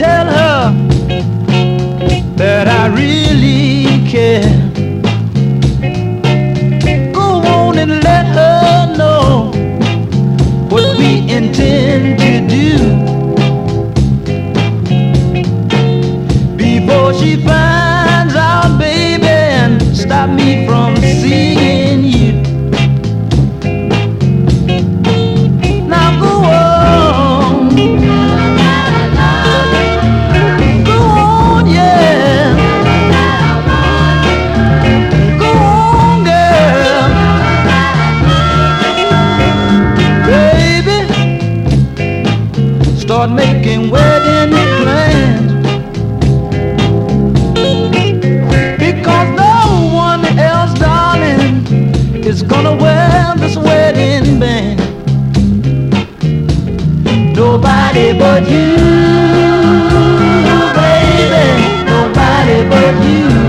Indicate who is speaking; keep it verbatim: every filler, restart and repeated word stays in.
Speaker 1: tell her that I really care. Go on and let her know what we intend to do before she finds out, baby, and stop me from seeing you. Now go on, go on, yeah, go on, girl, baby, start making wedding plans. Is gonna wear this wedding band. Nobody but you.